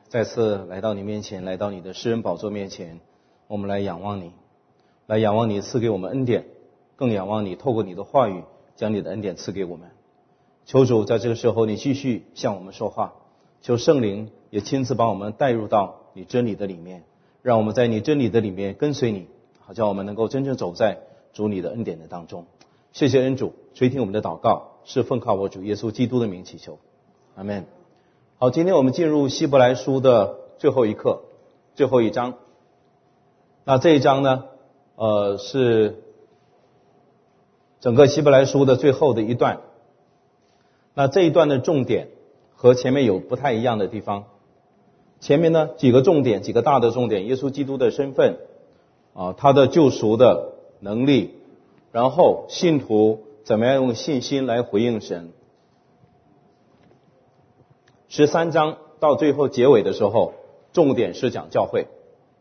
再次来到你面前，来到你的施恩宝座面前，我们来仰望你，来仰望你赐给我们恩典，更仰望你透过你的话语将你的恩典赐给我们。求主在这个时候你继续向我们说话，求圣灵也亲自把我们带入到你真理的里面，让我们在你真理的里面跟随你，好叫我们能够真正走在主你的恩典的当中。谢谢恩主，垂听我们的祷告，是奉靠我主耶稣基督的名祈求，阿们。好，今天我们进入希伯来书的最后一课，最后一章。那这一章呢，是整个希伯来书的最后的一段。那这一段的重点和前面有不太一样的地方。前面呢几个重点，几个大的重点，耶稣基督的身份，他的救赎的能力，然后信徒怎么样用信心来回应神。13章到最后结尾的时候，重点是讲教会，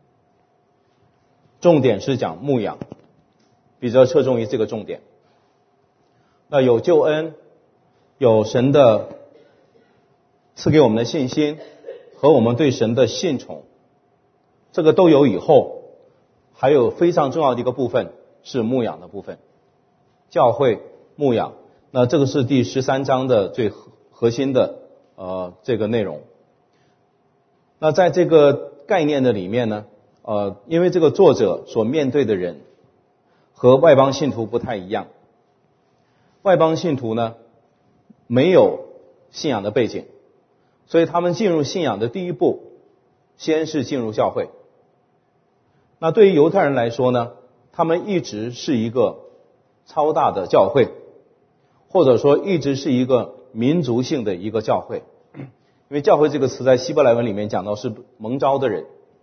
重点是讲牧养，比较侧重于这个重点。那有救恩，有神的赐给我们的信心和我们对神的信从，这个都有以后，还有非常重要的一个部分是牧养的部分，教会牧养。那这个是第13章的最核心的这个内容。那在这个概念的里面呢，因为这个作者所面对的人和外邦信徒不太一样，外邦信徒呢没有信仰的背景，所以他们进入信仰的第一步先是进入教会。那对于犹太人来说呢，他们一直是一个超大的教会，或者说一直是一个民族性的一个教会。因为教会这个词在希伯来文里面讲到是蒙召的人，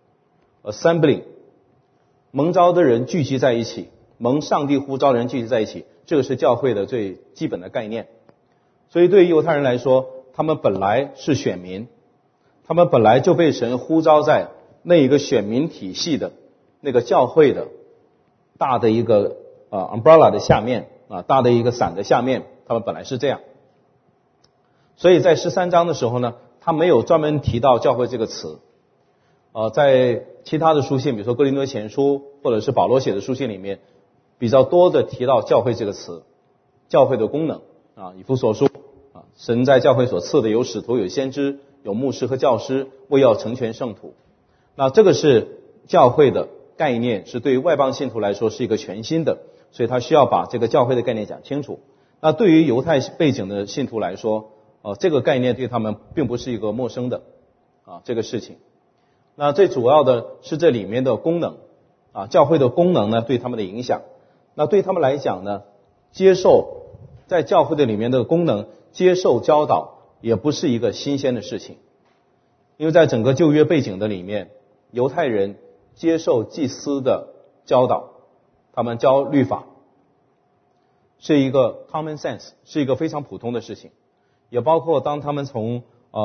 assembly， 蒙召的人聚集在一起，蒙上帝呼召的人聚集在一起，这个是教会的最基本的概念。所以对于犹太人来说，他们本来是选民，他们本来就被神呼召在那一个选民体系的那个教会的大的一个umbrella 的下面，大的一个伞的下面，他们本来是这样。所以在13章的时候呢，他没有专门提到教会这个词。在其他的书信，比如说哥林多前书或者是保罗写的书信里面，比较多的提到教会这个词，教会的功能以弗所书神在教会所赐的有使徒，有先知，有牧师和教师，为要成全圣徒。那这个是教会的概念，是对于外邦信徒来说是一个全新的，所以他需要把这个教会的概念讲清楚。那对于犹太背景的信徒来说，这个概念对他们并不是一个陌生的这个事情。那最主要的是这里面的功能教会的功能呢对他们的影响。那对他们来讲呢，接受在教会的里面的功能，接受教导也不是一个新鲜的事情。因为在整个旧约背景的里面，犹太人接受祭司的教导，他们教律法是一个 common sense， 是一个非常普通的事情。也包括当他们从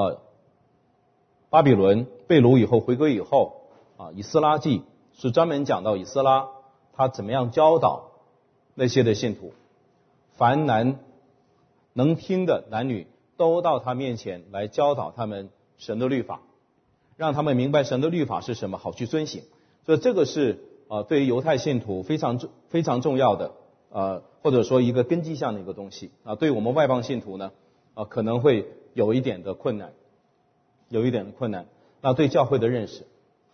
巴比伦被掳以后回归以后以斯拉记是专门讲到以斯拉他怎么样教导那些的信徒，凡能听的男女都到他面前来教导他们神的律法，让他们明白神的律法是什么，好去遵行。所以这个是对于犹太信徒非常非常重要的或者说一个根基上的一个东西对于我们外邦信徒呢可能会有一点的困难，那对教会的认识，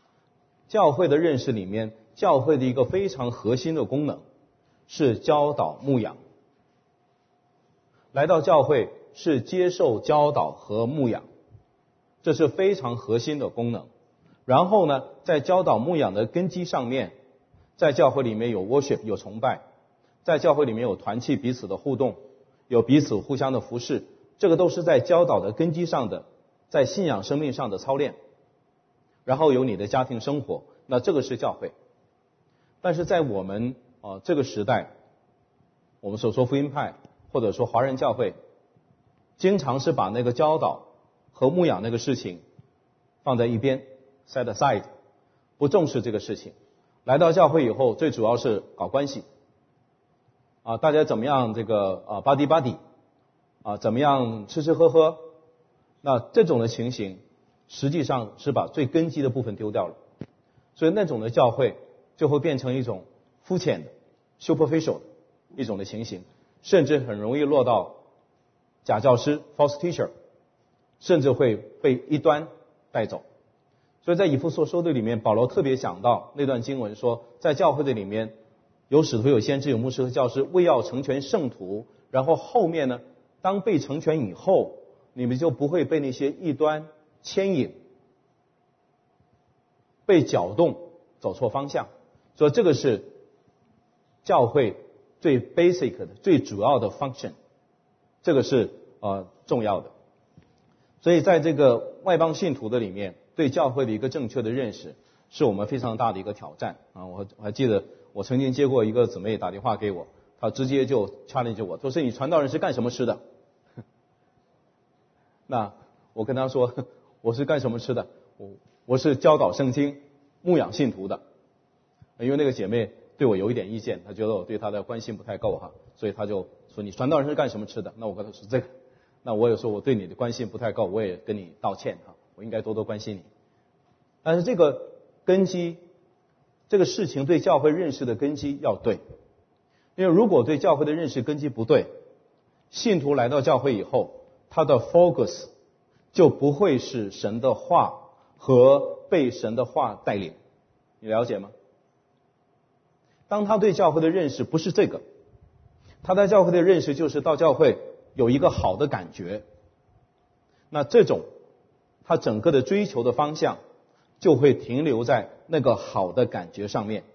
里面，教会的一个非常核心的功能是教导牧养。来到教会是接受教导和牧养，这是非常核心的功能。然后呢，在教导牧养的根基上面，在教会里面有 worship， 有崇拜，在教会里面有团契彼此的互动，有彼此互相的服侍，这个都是在教导的根基上的，在信仰生命上的操练。然后有你的家庭生活，那这个是教会。但是在我们这个时代，我们所说福音派或者说华人教会，经常是把那个教导和牧养那个事情放在一边 set aside， 不重视这个事情。来到教会以后，最主要是搞关系大家怎么样这个buddy 怎么样吃吃喝喝。那这种的情形实际上是把最根基的部分丢掉了。所以那种的教会就会变成一种肤浅的 superficial 的一种的情形，甚至很容易落到假教师 false teacher， 甚至会被异端带走。所以在以弗所书的里面，保罗特别讲到那段经文说，在教会的里面有使徒、有先知、有牧师和教师，为要成全圣徒。然后后面呢，当被成全以后，你们就不会被那些异端牵引，被搅动，走错方向。所以这个是教会最 basic 的、最主要的 function， 这个是重要的。所以在这个外邦信徒的里面，对教会的一个正确的认识，是我们非常大的一个挑战啊！我还记得我曾经接过一个姊妹打电话给我，她直接就 challenge 我，说是你传道人是干什么吃的？那我跟她说，我是干什么吃的？我是教导圣经、牧养信徒的。因为那个姐妹对我有一点意见，她觉得我对她的关心不太够哈，所以她就说你传道人是干什么吃的？那我跟她说这个，那我也说我对你的关心不太够，我也跟你道歉哈，我应该多多关心你。但是这个根基，这个事情对教会认识的根基要对，因为如果对教会的认识根基不对，信徒来到教会以后，他的 focus 就不会是神的话和被神的话带领，你了解吗？当他对教会的认识不是这个，他对教会的认识就是到教会有一个好的感觉，那这种他整个的追求的方向就会停留在那个好的感觉上面。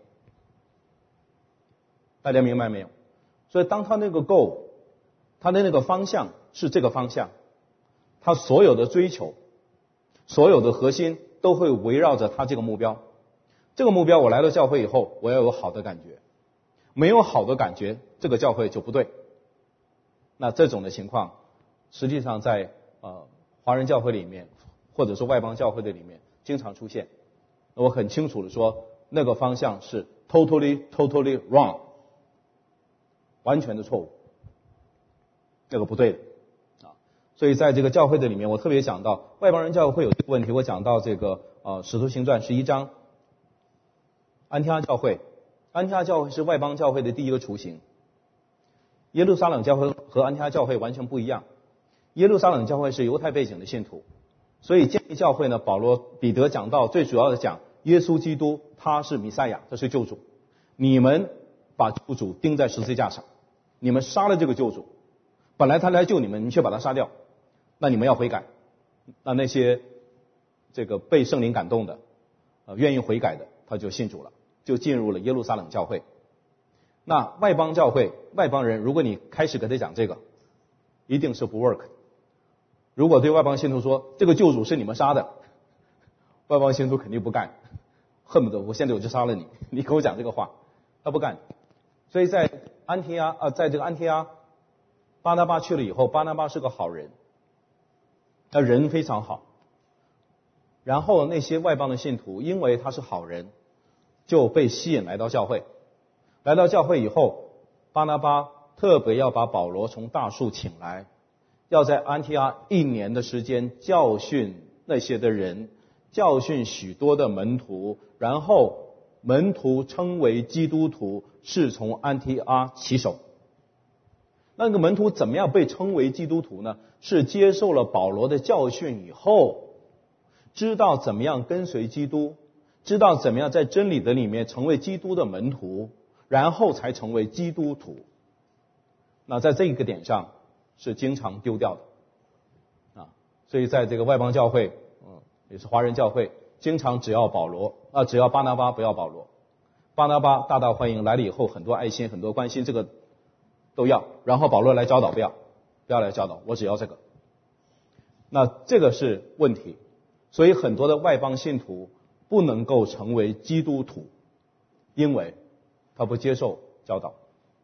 大家明白没有？所以当他那个 goal， 他的那个方向是这个方向，他所有的追求，所有的核心都会围绕着他这个目标。这个目标我来到教会以后，我要有好的感觉，没有好的感觉，这个教会就不对。那这种的情况实际上在华人教会里面或者是外邦教会的里面经常出现。我很清楚的说，那个方向是 totally wrong， 完全的错误，那个不对的啊。所以在这个教会的里面，我特别讲到外邦人教会会有这个问题。我讲到这个使徒行传11章，安提阿教会，安提阿教会是外邦教会的第一个雏形。耶路撒冷教会和安提阿教会完全不一样。耶路撒冷教会是犹太背景的信徒，所以建立教会呢，彼得讲到最主要的讲耶稣基督他是弥赛亚，这是救主。你们把救主钉在十字架上，你们杀了这个救主，本来他来救你们，你却把他杀掉，那你们要悔改。那些这个被圣灵感动的愿意悔改的，他就信主了，就进入了耶路撒冷教会。那外邦教会外邦人，如果你开始给他讲这个，一定是不 work。如果对外邦信徒说这个救主是你们杀的，外邦信徒肯定不干，恨不得我现在我就杀了你，你给我讲这个话，他不干。所以在在这个安提阿，巴拿巴去了以后，巴拿巴是个好人，他人非常好。然后那些外邦的信徒因为他是好人，就被吸引来到教会。来到教会以后，巴拿巴特别要把保罗从大树请来，要在安提阿1年的时间教训那些的人，教训许多的门徒，然后门徒称为基督徒，是从安提阿起手。那个门徒怎么样被称为基督徒呢？是接受了保罗的教训以后，知道怎么样跟随基督，知道怎么样在真理的里面成为基督的门徒，然后才成为基督徒。那在这个点上是经常丢掉的所以在这个外邦教会也是华人教会，经常只要巴拿巴不要保罗。巴拿巴大大欢迎，来了以后很多爱心很多关心，这个都要，然后保罗来教导不要来教导，我只要这个。那这个是问题，所以很多的外邦信徒不能够成为基督徒，因为他不接受教导。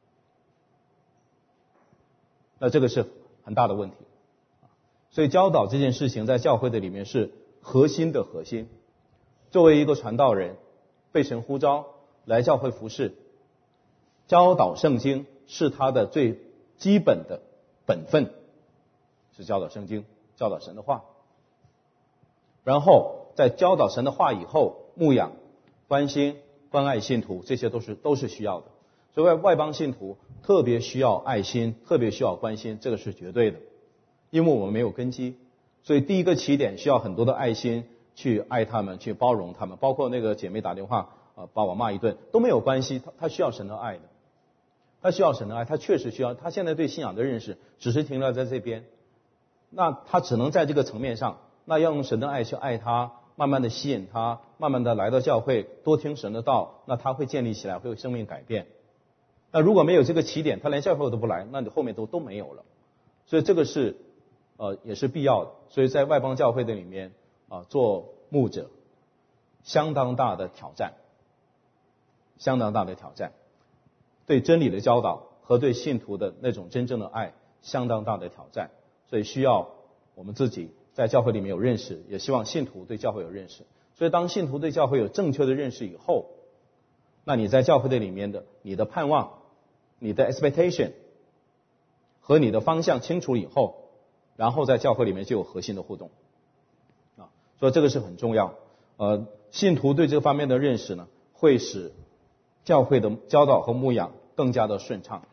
那这个是很大的问题。所以教导这件事情在教会的里面是核心的核心。作为一个传道人，被神呼召来教会服侍，教导圣经是他的最基本的本分，是教导圣经，教导神的话。 然后在教导神的话以后，牧养、关心、关爱信徒，这些都是需要的。所以外邦信徒特别需要爱心，特别需要关心，这个是绝对的，因为我们没有根基，所以第一个起点需要很多的爱心去爱他们，去包容他们。包括那个姐妹打电话把我骂一顿都没有关系，她需要神的爱的，她需要神的爱，她确实需要。她现在对信仰的认识只是停留在这边，那她只能在这个层面上，那要用神的爱去爱她，慢慢的吸引她，慢慢的来到教会，多听神的道，那她会建立起来，会有生命改变。那如果没有这个起点，她连教会都不来，那你后面都没有了。所以这个是也是必要的。所以在外邦教会的里面做牧者相当大的挑战，相当大的挑战，对真理的教导和对信徒的那种真正的爱相当大的挑战。所以需要我们自己在教会里面有认识，也希望信徒对教会有认识。所以当信徒对教会有正确的认识以后，那你在教会的里面的你的盼望、你的 expectation 和你的方向清楚以后，然后在教会里面就有核心的互动所以这个是很重要。信徒对这方面的认识呢，会使教会的教导和牧养更加的顺畅，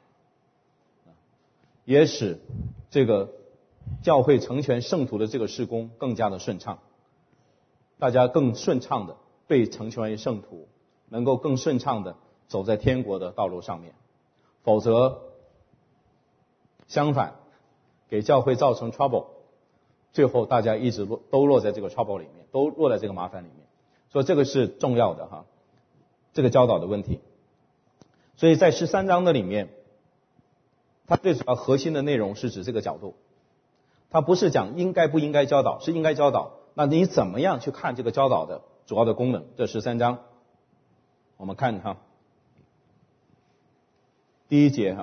也使这个教会成全圣徒的这个事工更加的顺畅，大家更顺畅的被成全为圣徒，能够更顺畅的走在天国的道路上面。否则相反，给教会造成 trouble， 最后大家一直都落在这个 trouble 里面，都落在这个麻烦里面。所以这个是重要的这个教导的问题。所以在13章的里面，它最主要核心的内容是指这个角度，它不是讲应该不应该教导，是应该教导。那你怎么样去看这个教导的主要的功能？这13章我们看第1节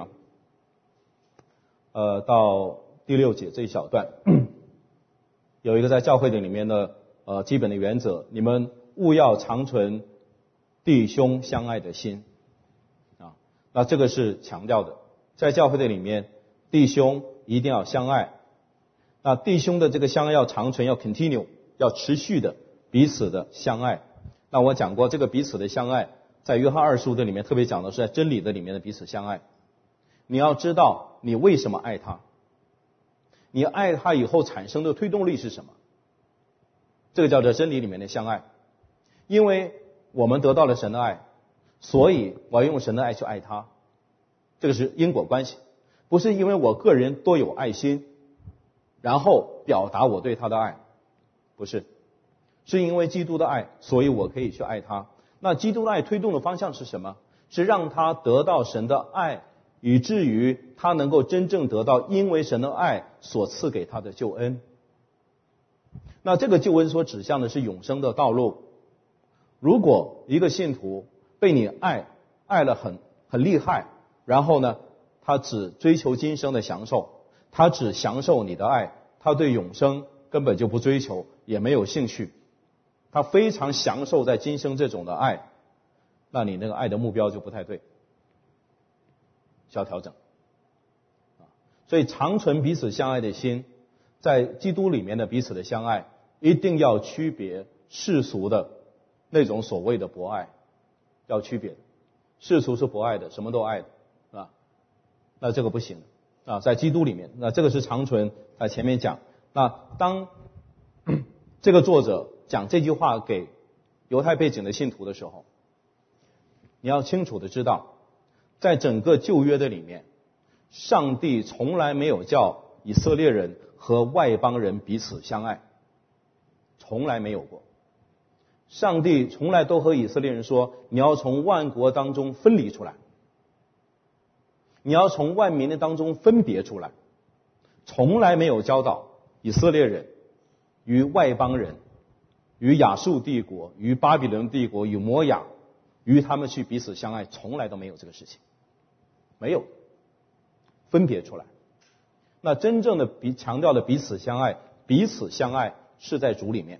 到第6节这一小段有一个在教会的里面的基本的原则，你们务要常存弟兄相爱的心那这个是强调的，在教会的里面弟兄一定要相爱，那弟兄的这个相爱要长存，要 continue， 要持续的彼此的相爱。那我讲过这个彼此的相爱，在约翰2书的里面特别讲的是在真理的里面的彼此相爱。你要知道你为什么爱他，你爱他以后产生的推动力是什么，这个叫做真理里面的相爱。因为我们得到了神的爱，所以我要用神的爱去爱他，这个是因果关系，不是因为我个人多有爱心然后表达我对他的爱，不是，是因为基督的爱，所以我可以去爱他。那基督的爱推动的方向是什么？是让他得到神的爱，以至于他能够真正得到因为神的爱所赐给他的救恩。那这个救恩所指向的是永生的道路。如果一个信徒被你爱了很厉害，然后呢他只追求今生的享受，他只享受你的爱，他对永生根本就不追求，也没有兴趣，他非常享受在今生这种的爱，那你那个爱的目标就不太对，需要调整。所以长存彼此相爱的心，在基督里面的彼此的相爱，一定要区别世俗的那种所谓的博爱，要区别。世俗是博爱的，什么都爱的，是吧？那这个不行在基督里面，那这个是长存。在前面讲，那当这个作者讲这句话给犹太背景的信徒的时候，你要清楚的知道，在整个旧约的里面，上帝从来没有叫以色列人和外邦人彼此相爱，从来没有过。上帝从来都和以色列人说，你要从万国当中分离出来，你要从万民的当中分别出来，从来没有教导以色列人与外邦人，与亚述帝国，与巴比伦帝国，与摩亚，与他们去彼此相爱，从来都没有这个事情，没有分别出来。那真正的强调的彼此相爱，彼此相爱是在主里面，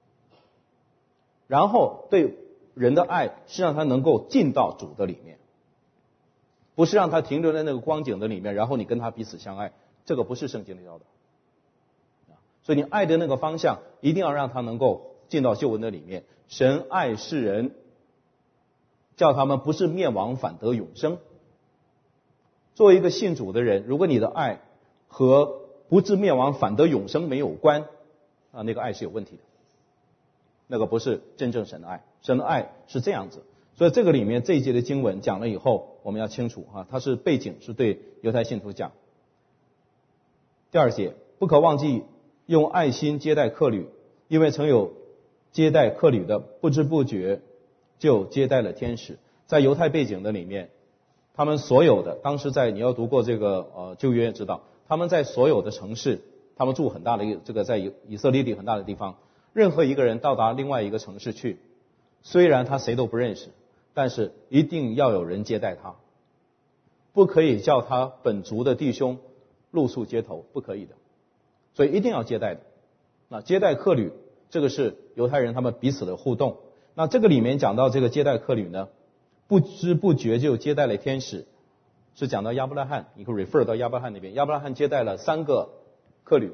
然后对人的爱是让他能够进到主的里面，不是让他停留在那个光景的里面，然后你跟他彼此相爱，这个不是圣经的教导。 所以你爱的那个方向一定要让他能够进到救恩的里面。神爱世人，叫他们不是灭亡反得永生。作为一个信主的人，如果你的爱和不至灭亡反得永生没有关，那个爱是有问题的，那个不是真正神的爱。神的爱是这样子。所以这个里面这一节的经文讲了以后，我们要清楚它是背景是对犹太信徒讲。第2节，不可忘记用爱心接待客旅，因为曾有接待客旅的，不知不觉就接待了天使。在犹太背景的里面，他们所有的，当时在你要读过这个旧约知道，他们在所有的城市，他们住很大的这个在以色列里很大的地方，任何一个人到达另外一个城市去，虽然他谁都不认识，但是一定要有人接待他，不可以叫他本族的弟兄露宿街头，不可以的，所以一定要接待的。那接待客旅，这个是犹太人他们彼此的互动。那这个里面讲到这个接待客旅呢，不知不觉就接待了天使，是讲到亚伯拉罕，你可以 refer 到亚伯拉罕那边。亚伯拉罕接待了3个客旅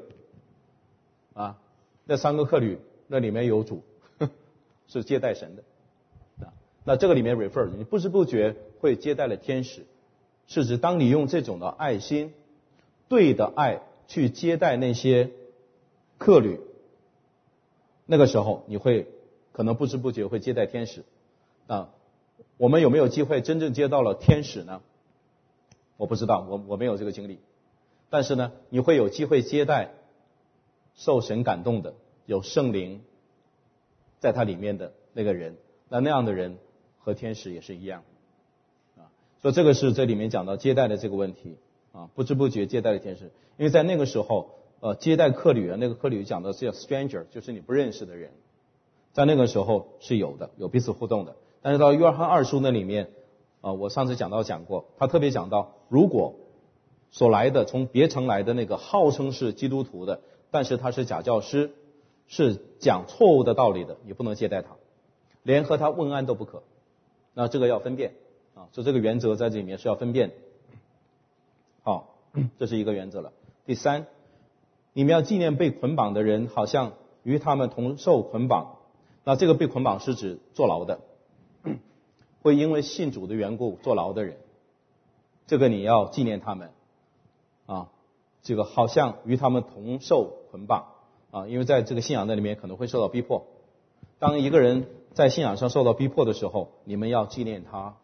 那3个客旅那里面有主是接待神的。那这个里面 refer 你不知不觉会接待了天使，是指当你用这种的爱心，对的爱去接待那些客旅，那个时候你会可能不知不觉会接待天使。我们有没有机会真正接到了天使呢？我不知道，我没有这个经历。但是呢，你会有机会接待受神感动的，有圣灵在他里面的那个人，那样的人和天使也是一样所以这个是这里面讲到接待的这个问题不知不觉接待了天使。因为在那个时候接待客旅那个客旅讲的是叫 stranger， 就是你不认识的人，在那个时候是有的，有彼此互动的。但是到约翰2书那里面我上次讲过，他特别讲到，如果所来的从别城来的那个号称是基督徒的，但是他是假教师，是讲错误的道理的，你不能接待他，连和他问安都不可。那这个要分辨所以这个原则在这里面是要分辨好，这是一个原则了。第3，你们要纪念被捆绑的人，好像与他们同受捆绑。那这个被捆绑是指坐牢的，会因为信主的缘故坐牢的人，这个你要纪念他们这个好像与他们同受捆绑因为在这个信仰的里面可能会受到逼迫。当一个人在信仰上受到逼迫的时候，你们要纪念他，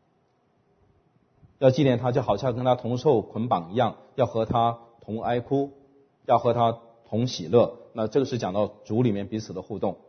就好像跟他同受捆绑一样，要和他同哀哭，要和他同喜乐。那这个是讲到主里面彼此的互动。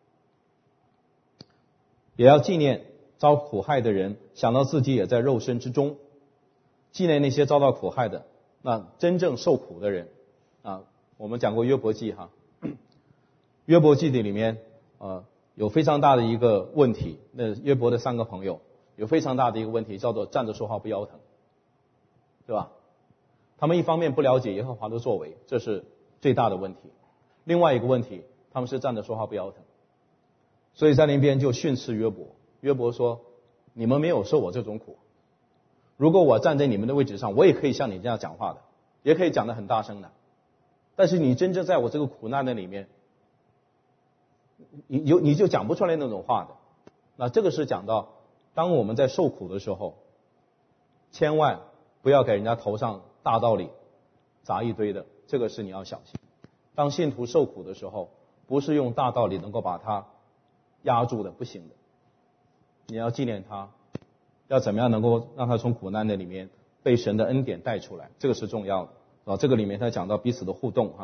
也要纪念遭苦害的人，想到自己也在肉身之中，纪念那些遭到苦害的，那真正受苦的人我们讲过约伯记约伯记的里面有非常大的一个问题，那约伯的3个朋友有非常大的一个问题，叫做站着说话不腰疼，对吧？他们一方面不了解耶和华的作为，这是最大的问题。另外一个问题，他们是站着说话不腰疼，所以在那边就训斥约伯。约伯说，你们没有受我这种苦，如果我站在你们的位置上，我也可以像你这样讲话的，也可以讲得很大声的，但是你真正在我这个苦难的里面，你就讲不出来那种话的。那这个是讲到当我们在受苦的时候，千万不要给人家头上大道理砸一堆的，这个是你要小心。当信徒受苦的时候，不是用大道理能够把他压住的，不行的。你要纪念他，要怎么样能够让他从苦难的里面被神的恩典带出来，这个是重要的这个里面他讲到彼此的互动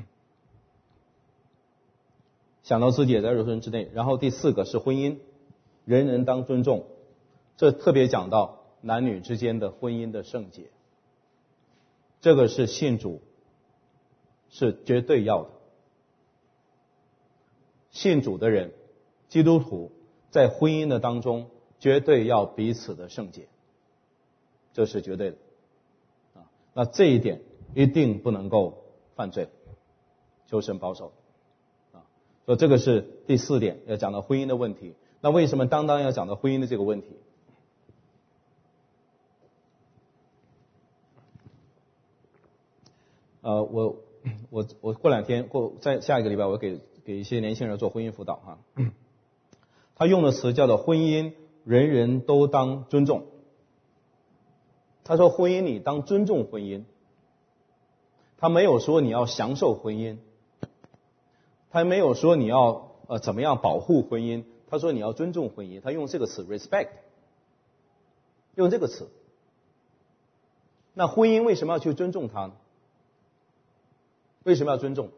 想到自己也在肉身之内。然后第4个是婚姻，人人当尊重，这特别讲到男女之间的婚姻的圣洁，这个是信主是绝对要的。信主的人，基督徒在婚姻的当中绝对要彼此的圣洁，这是绝对的那这一点一定不能够犯罪，求神保守所以这个是第4点要讲到婚姻的问题。那为什么当要讲到婚姻的这个问题？ 我过2天在下一个礼拜我给一些年轻人做婚姻辅导哈。他用的词叫做婚姻人人都当尊重。他说婚姻你当尊重婚姻，他没有说你要享受婚姻，他没有说你要怎么样保护婚姻，他说你要尊重婚姻，他用这个词 respect， 用这个词。那婚姻为什么要去尊重它呢？为什么要尊重？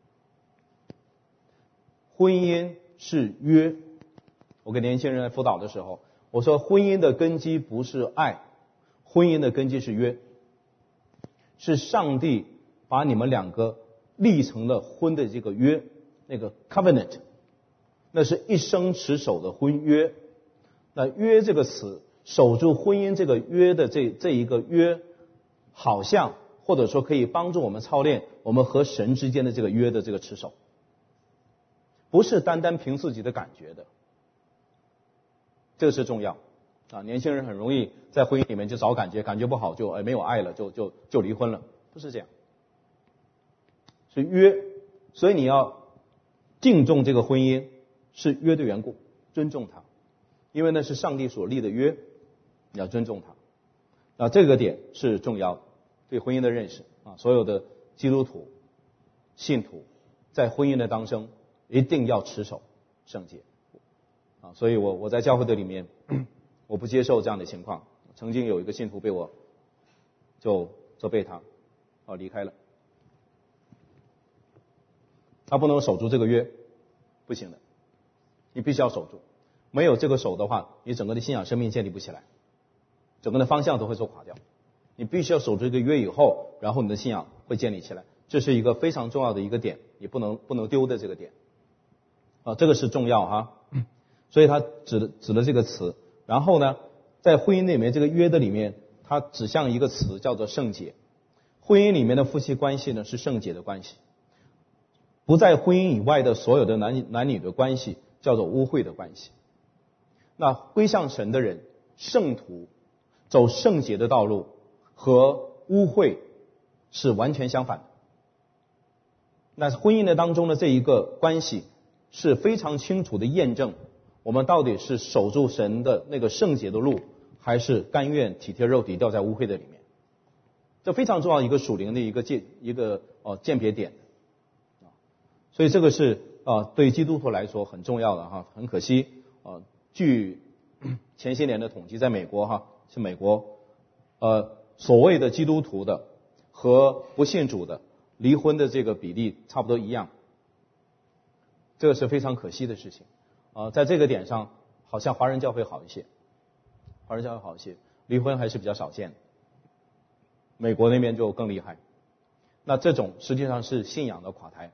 婚姻是约。我给年轻人辅导的时候，我说婚姻的根基不是爱，婚姻的根基是约，是上帝把你们2个立成了婚的这个约，那个 covenant， 那是一生持守的婚约。那约这个词，守住婚姻这个约的这一个约，好像或者说可以帮助我们操练我们和神之间的这个约的这个持守，不是单单凭自己的感觉的，这个是重要啊。年轻人很容易在婚姻里面就找感觉，感觉不好就没有爱了，就离婚了，不是这样，是约。所以你要敬重这个婚姻，是约的缘故，尊重它，因为那是上帝所立的约，你要尊重它。那这个点是重要的，对婚姻的认识啊，所有的基督徒信徒在婚姻的当中一定要持守圣洁啊。所以我在教会的里面，我不接受这样的情况。曾经有一个信徒被我就责备他，离开了。他不能守住这个约，不行的，你必须要守住。没有这个守的话，你整个的信仰生命建立不起来，整个的方向都会受垮掉。你必须要守住这个约以后，然后你的信仰会建立起来。这是一个非常重要的一个点，你不能丢的这个点啊，这个是重要哈。所以他指了这个词，然后呢，在婚姻里面这个约的里面，它指向一个词叫做圣洁。婚姻里面的夫妻关系呢是圣洁的关系，不在婚姻以外的所有的男女的关系叫做污秽的关系。那归向神的人，圣徒走圣洁的道路和污秽是完全相反的。那婚姻的当中的这一个关系是非常清楚的验证我们到底是守住神的那个圣洁的路，还是甘愿体贴肉体掉在污秽的里面。这非常重要一个属灵的一个鉴别点。所以这个是对基督徒来说很重要的哈。很可惜据前些年的统计，在美国是美国所谓的基督徒的和不信主的离婚的这个比例差不多一样，这个是非常可惜的事情。在这个点上，好像华人教会好一些，离婚还是比较少见的。美国那边就更厉害。那这种实际上是信仰的垮台，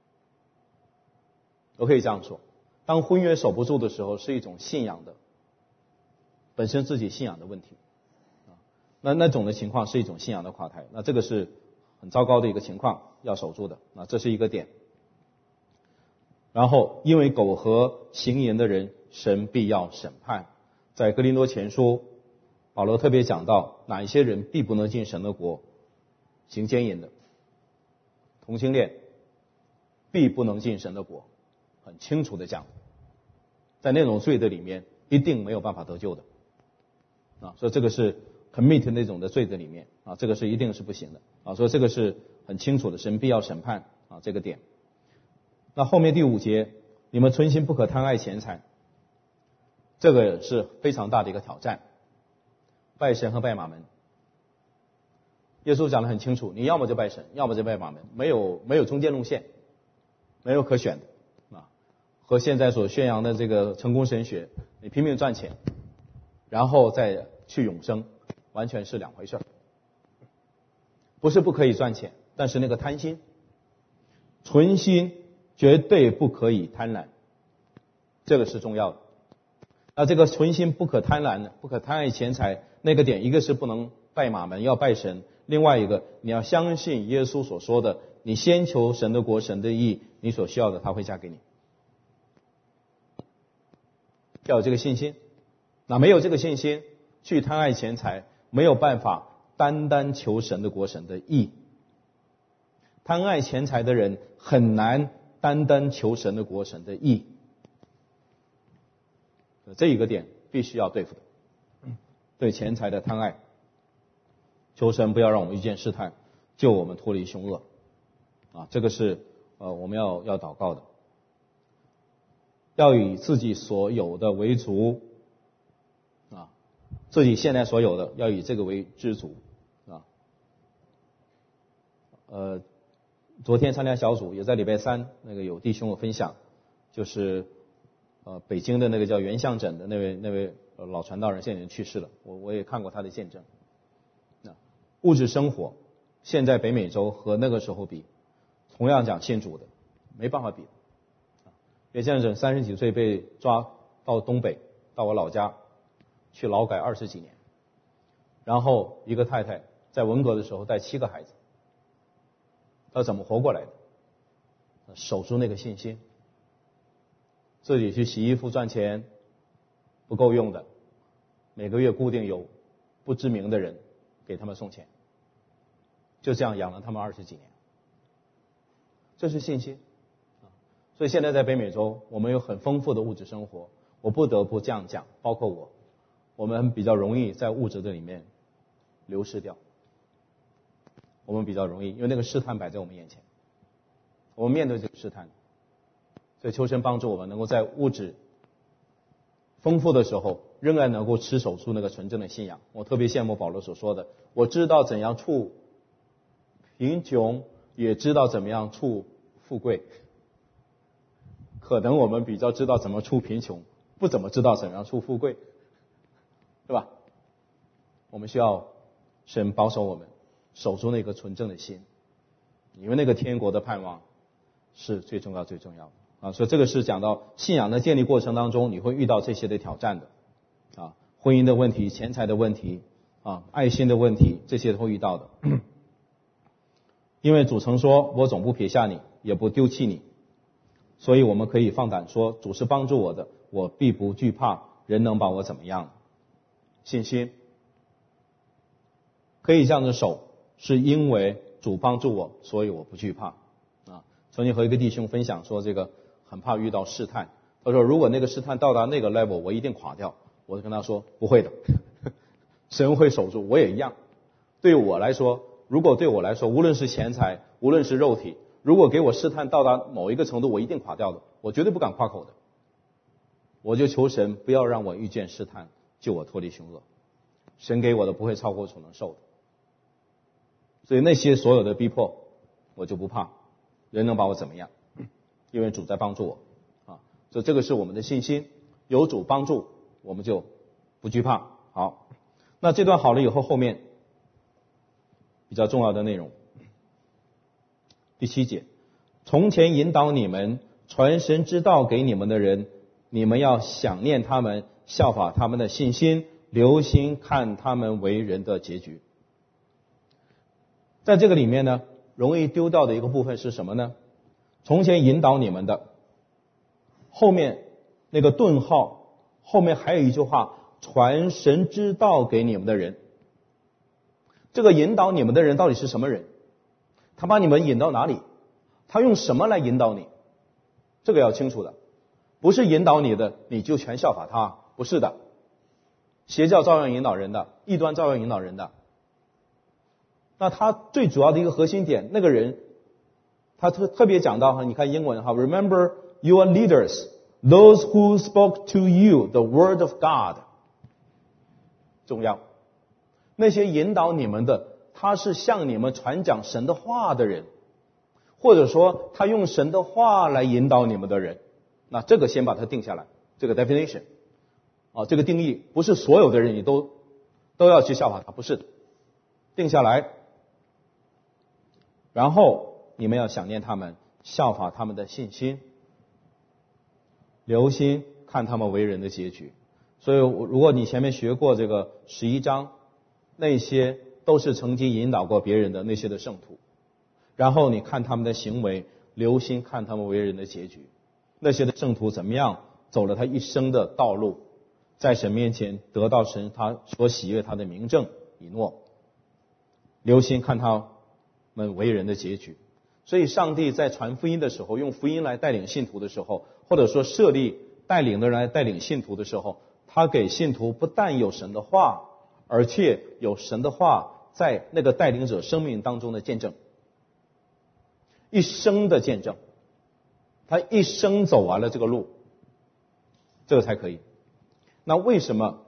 我可以这样说，当婚约守不住的时候，是一种信仰的本身自己信仰的问题。那种的情况是一种信仰的垮台，那这个是很糟糕的一个情况，要守住的。这是一个点。然后因为苟合行淫的人，神必要审判。在哥林多前书，保罗特别讲到哪一些人必不能进神的国，行奸淫的、同性恋必不能进神的国，很清楚的讲，在那种罪的里面一定没有办法得救的所以这个是 commit 那种的罪的里面这个是一定是不行的所以这个是很清楚的，神必要审判这个点。那后面第5节，你们存心不可贪爱钱财，这个是非常大的一个挑战，拜神和拜马门。耶稣讲得很清楚，你要么就拜神，要么就拜马门，没有中间路线，没有可选的和现在所宣扬的这个成功神学，你拼命赚钱然后再去永生，完全是两回事。不是不可以赚钱，但是那个贪心，存心绝对不可以贪婪，这个是重要的。那这个存心不可贪婪的，不可贪爱钱财，那个点一个是不能拜马门，要拜神；另外一个你要相信耶稣所说的，你先求神的国、神的义，你所需要的他会加给你，要有这个信心。那没有这个信心去贪爱钱财，没有办法单单求神的国、神的义。 贪爱钱财的人很难单单求神的国、神的义。这一个点必须要对付的，对钱财的贪爱，求神不要让我们遇见试探，救我们脱离凶恶啊！这个是我们要祷告的，要以自己所有的为足啊，自己现在所有的要以这个为知足啊。昨天参加小组也在礼拜三那个有弟兄有分享，就是北京的那个叫袁相诊的那位老传道人现在已经去世了，我也看过他的见证。物质生活现在北美洲和那个时候比，同样讲信主的没办法比。袁相诊30几岁被抓到东北，到我老家去劳改20几年，然后一个太太在文革的时候带7个孩子，他怎么活过来的？守住那个信心，自己去洗衣服赚钱不够用的，每个月固定有不知名的人给他们送钱，就这样养了他们20几年，这是信心。所以现在在北美洲，我们有很丰富的物质生活，我不得不这样讲，包括我们比较容易在物质的里面流失掉，我们比较容易，因为那个试探摆在我们眼前，我们面对这个试探，所以求神帮助我们能够在物质丰富的时候，仍然能够持守住那个纯正的信仰。我特别羡慕保罗所说的，我知道怎样处贫穷，也知道怎么样处富贵。可能我们比较知道怎么处贫穷，不怎么知道怎么样处富贵，对吧？我们需要神保守我们，守住那个纯正的心，因为那个天国的盼望是最重要最重要的啊！所以这个是讲到信仰的建立过程当中，你会遇到这些的挑战的啊，婚姻的问题、钱财的问题啊、爱心的问题，这些都会遇到的。因为主曾说，我总不撇下你，也不丢弃你。所以我们可以放胆说，主是帮助我的，我必不惧怕，人能把我怎么样？信心可以这样子守，是因为主帮助我，所以我不惧怕啊。曾经和一个弟兄分享说，这个很怕遇到试探，他说如果那个试探到达那个 level， 我一定垮掉。我就跟他说不会的，神会守住，我也一样。对我来说，如果对我来说，无论是钱财，无论是肉体，如果给我试探到达某一个程度，我一定垮掉的，我绝对不敢夸口的。我就求神不要让我遇见试探，救我脱离凶恶。神给我的不会超过我所能受的，所以那些所有的逼迫，我就不怕，人能把我怎么样？因为主在帮助我啊，所以这个是我们的信心，有主帮助，我们就不惧怕。好，那这段好了以后，后面比较重要的内容。第7节，从前引导你们传神之道给你们的人，你们要想念他们，效法他们的信心，留心看他们为人的结局。在这个里面呢，容易丢掉的一个部分是什么呢？从前引导你们的，后面那个顿号，后面还有一句话，传神之道给你们的人。这个引导你们的人到底是什么人？他把你们引到哪里？他用什么来引导你？这个要清楚的，不是引导你的你就全效法他，不是的。邪教照样引导人的，异端照样引导人的。那他最主要的一个核心点，那个人他特别讲到哈，你看英文哈 ，Remember your leaders, those who spoke to you the word of God， 重要。那些引导你们的，他是向你们传讲神的话的人，或者说他用神的话来引导你们的人。那这个先把它定下来，这个 definition 啊，这个定义不是所有的人你都要去效法他，不是的，定下来。然后你们要想念他们，效法他们的信心，留心看他们为人的结局。所以如果你前面学过这个11章，那些都是曾经引导过别人的那些的圣徒，然后你看他们的行为，留心看他们为人的结局。那些的圣徒怎么样走了他一生的道路，在神面前得到神他所喜悦他的明证以诺，留心看他们为人的结局。 所以上帝在传福音的时候，用福音来带领信徒的时候，或者说设立带领的人来带领信徒的时候，他给信徒不但有神的话，而且有神的话在那个带领者生命当中的见证，一生的见证，他一生走完了这个路，这个才可以。那为什么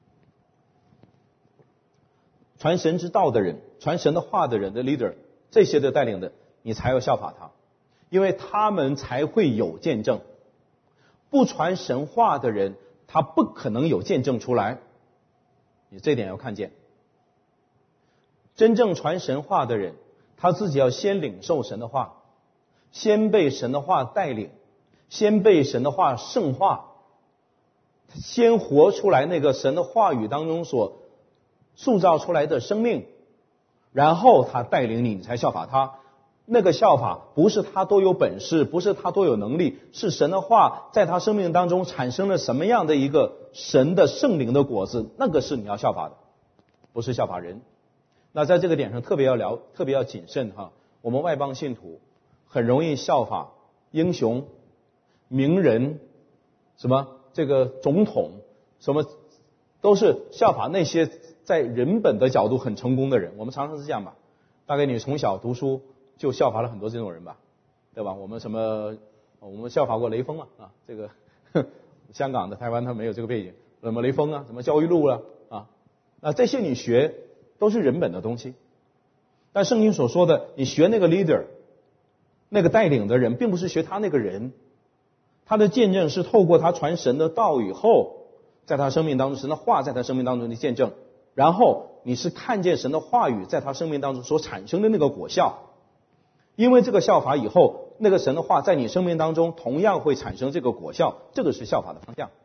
传神之道的人，传神的话的人的 leader， 这些的带领的，你才要效法他？因为他们才会有见证。不传神话的人，他不可能有见证出来，你这点要看见。真正传神话的人，他自己要先领受神的话，先被神的话带领，先被神的话圣化，先活出来那个神的话语当中所塑造出来的生命，然后他带领你，你才效法他。那个效法不是他多有本事，不是他多有能力，是神的话在他生命当中产生了什么样的一个神的圣灵的果子，那个是你要效法的，不是效法人。那在这个点上特别要谨慎哈。我们外邦信徒很容易效法英雄、名人，什么这个总统，什么都是效法那些在人本的角度很成功的人。我们常常是这样吧，大概你从小读书就效法了很多这种人吧，对吧？我们效法过雷锋啊，这个香港的、台湾他没有这个背景，什么雷锋啊，什么焦裕禄啊，那这些你学都是人本的东西。但圣经所说的，你学那个 leader， 那个带领的人，并不是学他那个人，他的见证是透过他传神的道以后，在他生命当中，神的话在他生命当中的见证，然后你是看见神的话语在他生命当中所产生的那个果效。因为这个效法以后，那个神的话在你生命当中同样会产生这个果效，这个是效法的方向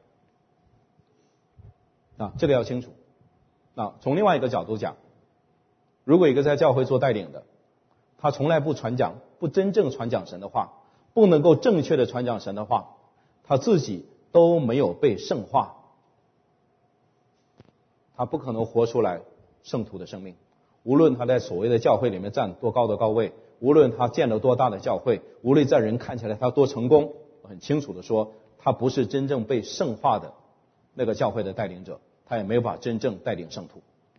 啊，这个要清楚。那从另外一个角度讲，如果一个在教会做带领的，他从来不真正传讲神的话，不能够正确的传讲神的话，他自己都没有被圣化，他不可能活出来圣徒的生命。无论他在所谓的教会里面站多高的高位，无论他建了多大的教会，无论在人看起来他多成功，我很清楚的说，他不是真正被圣化的那个教会的带领者，他也没有办法真正带领圣徒。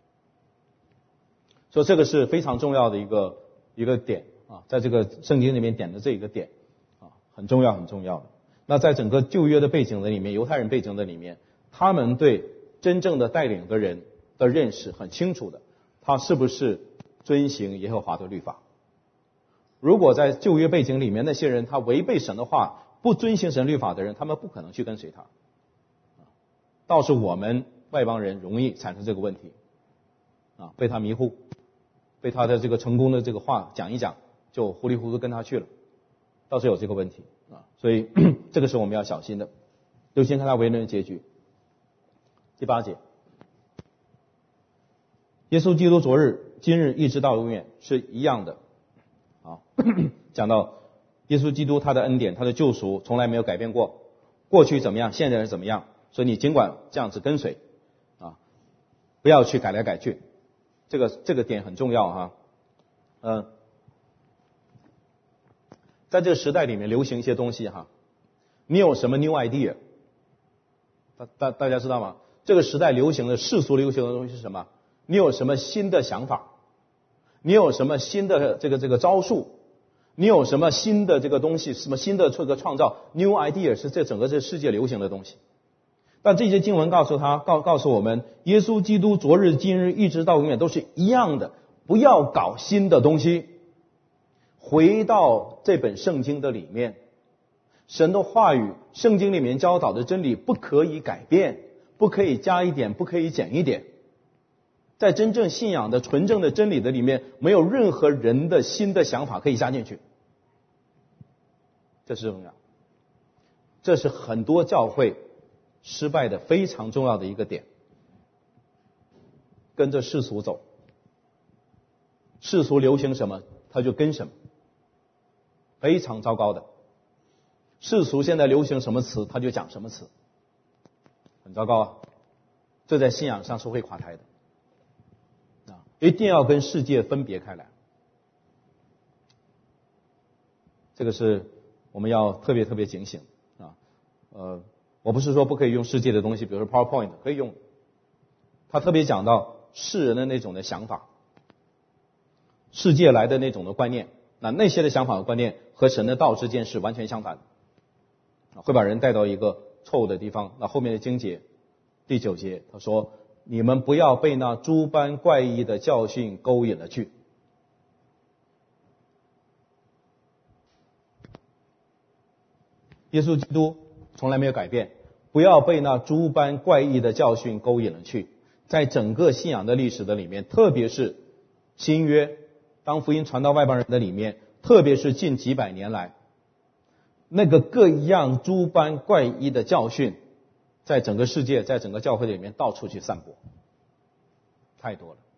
所以这个是非常重要的一个点啊，在这个圣经里面点的这一个点啊，很重要。那在整个旧约的背景的里面，犹太人背景的里面，他们对真正的带领的人的认识很清楚的，他是不是遵行耶和华的律法。如果在旧约背景里面那些人他违背神的话，不遵行神律法的人，他们不可能去跟随他。倒是我们外邦人容易产生这个问题啊，被他迷糊，被他的这个成功的这个话讲一讲，就糊里糊涂跟他去了，倒是有这个问题啊，所以这个是我们要小心的。就先看他为人的结局。第8节，耶稣基督昨日、今日一直到永远是一样的啊。讲到耶稣基督他的恩典、他的救赎从来没有改变过，过去怎么样，现在是怎么样，所以你尽管这样子跟随啊，不要去改来改去，这个点很重要哈。在这个时代里面流行一些东西哈，你有什么 new idea？ 大家知道吗？这个时代流行的世俗流行的东西是什么？你有什么新的想法？你有什么新的这个招数？你有什么新的这个东西？什么新的这个创造 ？New idea 是这整个这世界流行的东西。但这些经文告诉我们，耶稣基督昨日、今日一直到永远都是一样的，不要搞新的东西。回到这本圣经的里面，神的话语，圣经里面教导的真理不可以改变，不可以加一点，不可以减一点。在真正信仰的纯正的真理的里面，没有任何人的新的想法可以加进去，这是重要。这是很多教会失败的非常重要的一个点。跟着世俗走，世俗流行什么他就跟什么，非常糟糕的。世俗现在流行什么词他就讲什么词，很糟糕啊！这在信仰上是会垮台的啊！一定要跟世界分别开来。 这个是我们要特别警醒啊。我不是说不可以用世界的东西，比如说 PowerPoint 可以用，他特别讲到世人的那种的想法，世界来的那种的观念，那些的想法和观念和神的道之间是完全相反的，会把人带到一个错误的地方。那后面的经节第9节他说，你们不要被那诸般怪异的教训勾引了去。耶稣基督从来没有改变，不要被那诸般怪异的教训勾引了去。在整个信仰的历史的里面，特别是新约当福音传到外邦人的里面，特别是近几百年来，那个各样诸般怪异的教训在整个世界，在整个教会里面到处去散播，太多了。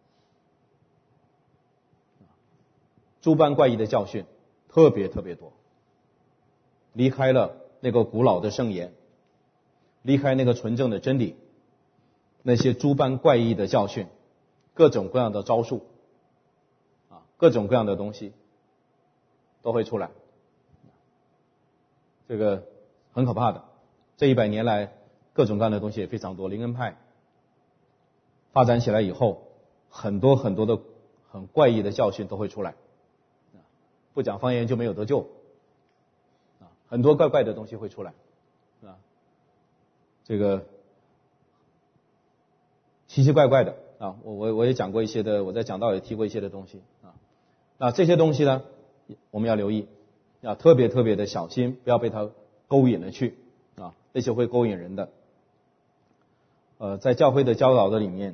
诸般怪异的教训特别多，离开了那个古老的圣言，离开那个纯正的真理，那些诸般怪异的教训，各种各样的招数各种各样的东西都会出来，这个很可怕的。这100年来各种各样的东西也非常多，灵恩派发展起来以后，很多的很怪异的教训都会出来，不讲方言就没有得救，很多怪的东西会出来，这个奇奇怪的我也讲过一些的，我在讲道也提过一些的东西那这些东西呢，我们要留意，要特别的小心，不要被它勾引了去那些会勾引人的。在教会的教导的里面，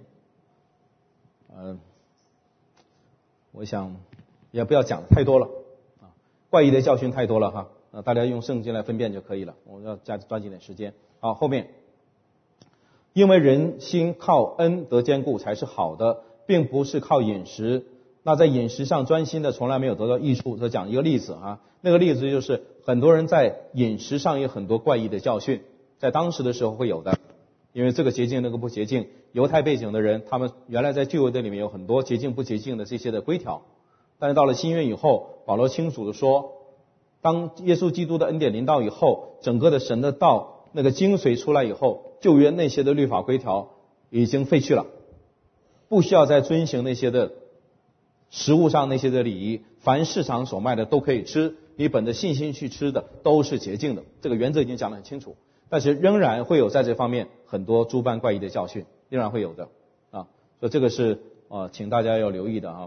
我想也不要讲太多了怪异的教训太多了哈，大家用圣经来分辨就可以了，我要抓紧点时间。好，后面，因为人心靠恩得坚固才是好的，并不是靠饮食。那在饮食上专心的从来没有得到益处。这讲一个例子那个例子就是很多人在饮食上有很多怪异的教训，在当时的时候会有的，因为这个洁净那个不洁净。犹太背景的人，他们原来在旧约的里面有很多洁净不洁净的这些的规条，但是到了新约以后，保罗清楚的说，当耶稣基督的恩典临到以后，整个的神的道那个精髓出来以后，旧约那些的律法规条已经废去了，不需要再遵行那些的食物上那些的礼仪，凡市场所卖的都可以吃，你本着信心去吃的都是洁净的，这个原则已经讲得很清楚。但是仍然会有在这方面很多诸般怪异的教训，仍然会有的所以这个是请大家要留意的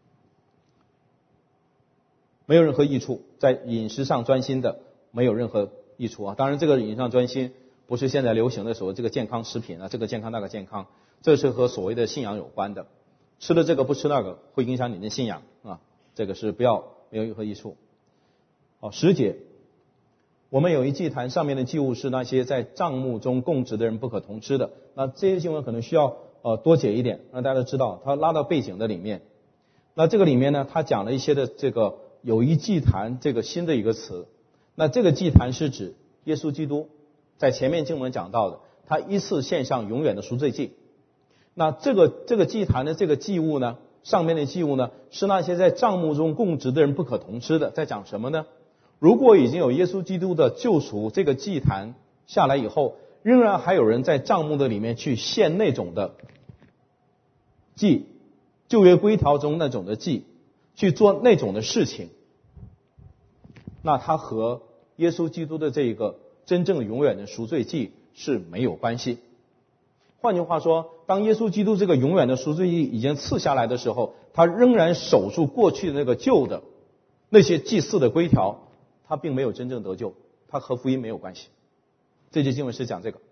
没有任何益处，在饮食上专心的没有任何益处当然这个饮食上专心不是现在流行的所谓这个健康食品这个健康那个健康，这是和所谓的信仰有关的，吃了这个不吃那个会影响你的信仰这个是没有任何益处。10节，我们有一祭坛，上面的祭物是那些在帐幕中供职的人不可同吃的。那这些经文可能需要多解一点，让大家知道，它拉到背景的里面。那这个里面呢，他讲了一些的这个有一祭坛这个新的一个词。那这个祭坛是指耶稣基督，在前面经文讲到的，他一次献上永远的赎罪祭。那这个祭坛的这个祭物呢，上面的祭物呢，是那些在帐幕中供职的人不可同吃的。在讲什么呢？如果已经有耶稣基督的救赎，这个祭坛下来以后，仍然还有人在帐幕的里面去献那种的祭，旧约规条中那种的祭，去做那种的事情，那它和耶稣基督的这个真正永远的赎罪祭是没有关系。换句话说，当耶稣基督这个永远的赎罪祭已经赐下来的时候，他仍然守住过去的那个旧的那些祭祀的规条，他并没有真正得救，他和福音没有关系。这节经文是讲这个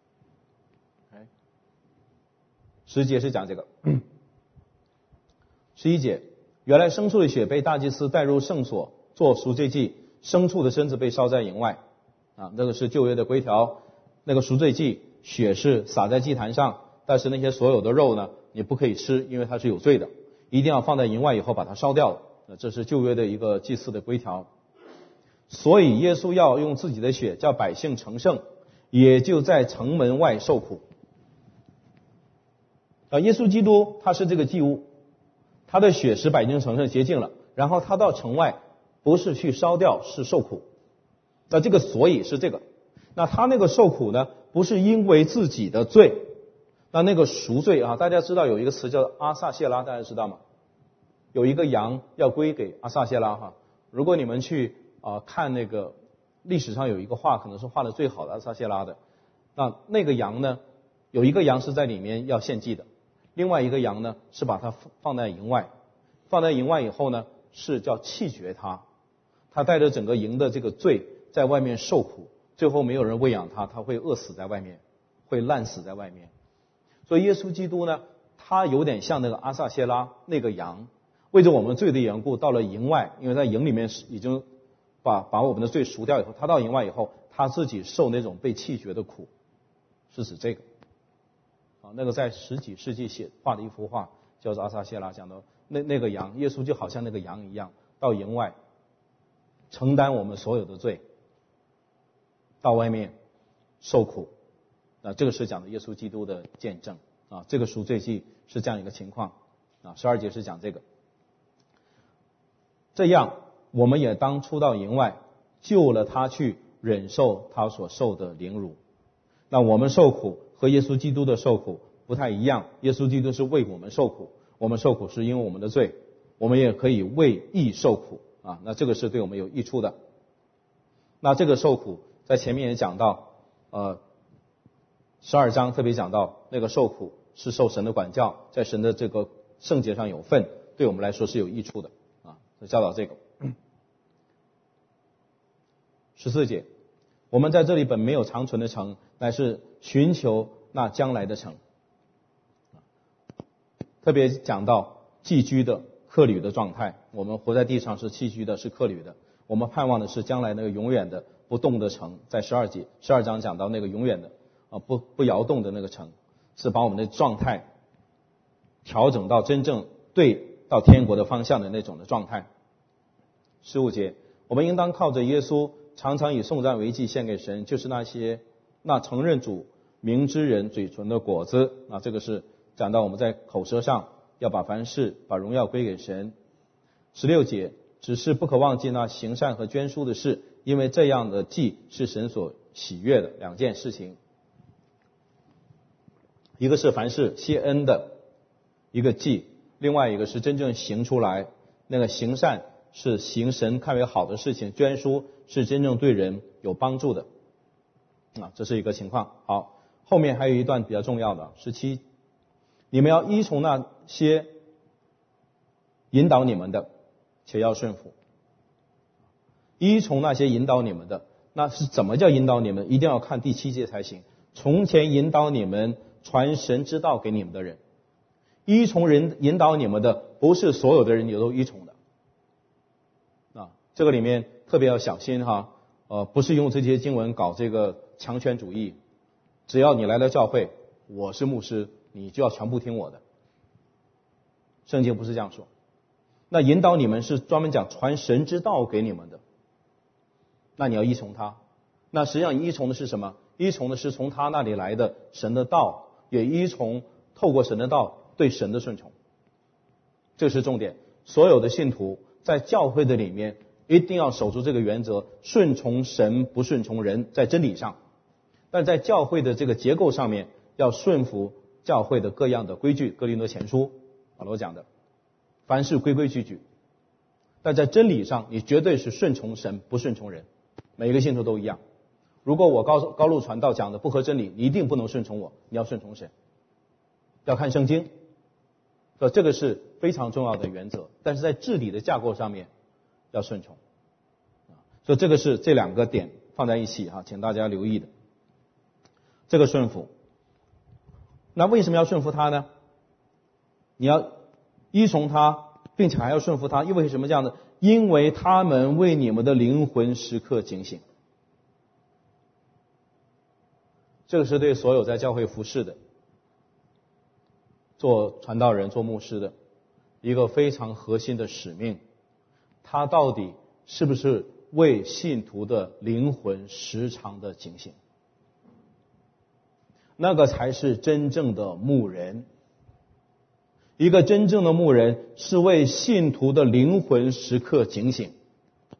，10节是讲这个。11节，原来牲畜的血被大祭司带入圣所做赎罪祭，牲畜的身子被烧在营外那个是旧约的规条。那个赎罪祭血是洒在祭坛上，但是那些所有的肉呢，你不可以吃，因为它是有罪的，一定要放在营外以后把它烧掉了。这是旧约的一个祭祀的规条。所以耶稣要用自己的血叫百姓成圣，也就在城门外受苦。耶稣基督他是这个祭物，他的血使百姓成圣洁净了，然后他到城外不是去烧掉，是受苦。那这个所以是这个。那他那个受苦呢，不是因为自己的罪。那个赎罪啊，大家知道有一个词叫阿撒谢拉，大家知道吗？有一个羊要归给阿撒谢拉哈。如果你们去看那个历史上有一个画，可能是画的最好的阿撒谢拉的。那个羊呢，有一个羊是在里面要献祭的，另外一个羊呢是把它放在营外。放在营外以后呢，是叫弃绝它，他带着整个营的这个罪在外面受苦，最后没有人喂养他，他会饿死在外面，会烂死在外面。所以耶稣基督呢，他有点像那个阿撒谢拉那个羊，为着我们罪的缘故到了营外，因为在营里面已经把我们的罪赎掉以后，他到营外以后，他自己受那种被弃绝的苦，是指这个。那个在10几世纪画的一幅画叫做阿撒谢拉，讲的那个羊，耶稣就好像那个羊一样，到营外承担我们所有的罪，到外面受苦。这个是讲的耶稣基督的见证啊，这个赎罪记是这样一个情况啊。12节是讲这个，这样我们也当出到营外，救了他去忍受他所受的凌辱。那我们受苦和耶稣基督的受苦不太一样，耶稣基督是为我们受苦，我们受苦是因为我们的罪，我们也可以为义受苦啊。那这个是对我们有益处的。那这个受苦在前面也讲到12章特别讲到那个受苦是受神的管教，在神的这个圣洁上有份，对我们来说是有益处的啊。教导这个14节，我们在这里本没有长存的城，乃是寻求那将来的城。特别讲到寄居的客旅的状态，我们活在地上是寄居的，是客旅的，我们盼望的是将来那个永远的不动的城。在12章讲到那个永远的不摇动的那个城，是把我们的状态调整到真正对到天国的方向的那种的状态。15节，我们应当靠着耶稣常常以颂赞为祭献给神，就是那承认主名之人嘴唇的果子。这个是讲到我们在口舌上要把凡事把荣耀归给神。16节，只是不可忘记那行善和捐书的事，因为这样的祭是神所喜悦的。两件事情，一个是凡事谢恩的一个祭，另外一个是真正行出来，那个行善是行神看为好的事情，捐书是真正对人有帮助的这是一个情况。好，后面还有一段比较重要的17，你们要依从那些引导你们的，且要顺服。依从那些引导你们的，那是怎么叫引导你们？一定要看第7节才行。从前引导你们传神之道给你们的人，依从人引导你们的，不是所有的人也都依从的这个里面特别要小心哈，不是用这些经文搞这个强权主义，只要你来了教会，我是牧师，你就要全部听我的。圣经不是这样说。那引导你们是专门讲传神之道给你们的，那你要依从他。那实际上依从的是什么？依从的是从他那里来的神的道，也依从透过神的道对神的顺从。这是重点。所有的信徒在教会的里面一定要守住这个原则，顺从神不顺从人，在真理上。但在教会的这个结构上面要顺服教会的各样的规矩，哥林多前书保罗讲的，凡事规规矩矩。但在真理上你绝对是顺从神不顺从人，每一个信徒都一样。如果我高路传道讲的不合真理，你一定不能顺从我，你要顺从神，要看圣经。所以这个是非常重要的原则，但是在治理的架构上面要顺从。所以这个是这两个点放在一起请大家留意的。这个顺服，那为什么要顺服他呢？你要依从他，并且还要顺服他，因为什么这样的？因为他们为你们的灵魂时刻警醒。这个是对所有在教会服侍的，做传道人做牧师的一个非常核心的使命。他到底是不是为信徒的灵魂时常的警醒？那个才是真正的牧人。一个真正的牧人是为信徒的灵魂时刻警醒。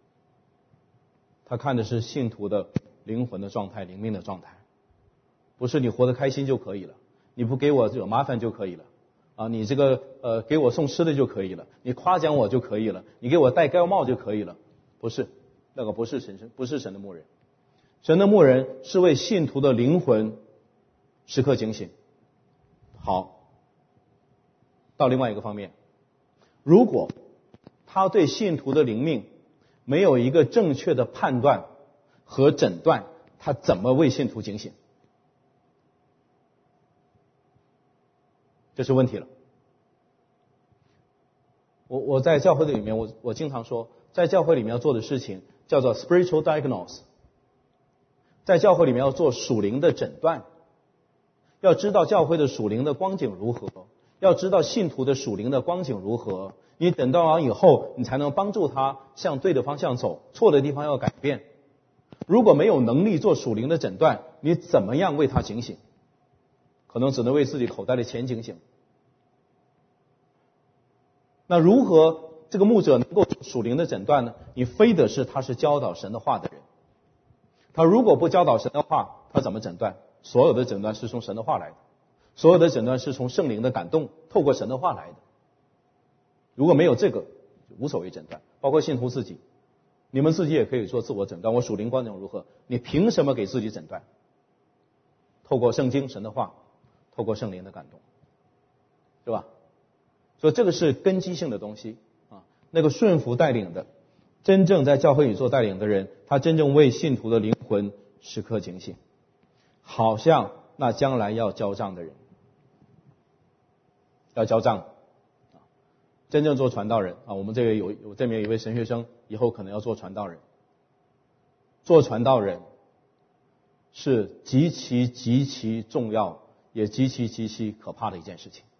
他看的是信徒的灵魂的状态、灵命的状态，不是你活得开心就可以了，你不给我惹麻烦就可以了啊，你这个给我送吃的就可以了，你夸奖我就可以了，你给我戴高帽就可以了，不是，那个不是神的牧人。神的牧人是为信徒的灵魂时刻警醒。好，到另外一个方面，如果他对信徒的灵命没有一个正确的判断和诊断，他怎么为信徒警醒？这是问题了。我在教会里面，我经常说，在教会里面要做的事情叫做 spiritual diagnosis， 在教会里面要做属灵的诊断，要知道教会的属灵的光景如何，要知道信徒的属灵的光景如何，你等到完以后，你才能帮助他向对的方向走，错的地方要改变。如果没有能力做属灵的诊断，你怎么样为他警醒？可能只能为自己口袋的钱警醒。那如何这个牧者能够属灵的诊断呢？你非得是他是教导神的话的人。他如果不教导神的话，他怎么诊断？所有的诊断是从神的话来的，所有的诊断是从圣灵的感动，透过神的话来的。如果没有这个，无所谓诊断。包括信徒自己，你们自己也可以做自我诊断。我属灵光景如何？你凭什么给自己诊断？透过圣经神的话，透过圣灵的感动，是吧？所以这个是根基性的东西啊。那个顺服带领的，真正在教会里做带领的人，他真正为信徒的灵魂时刻警醒，好像那将来要交账的人，要交账。真正做传道人啊，我们这个有这边有一位神学生，以后可能要做传道人。做传道人是极其极其重要，也极其极其可怕的一件事情，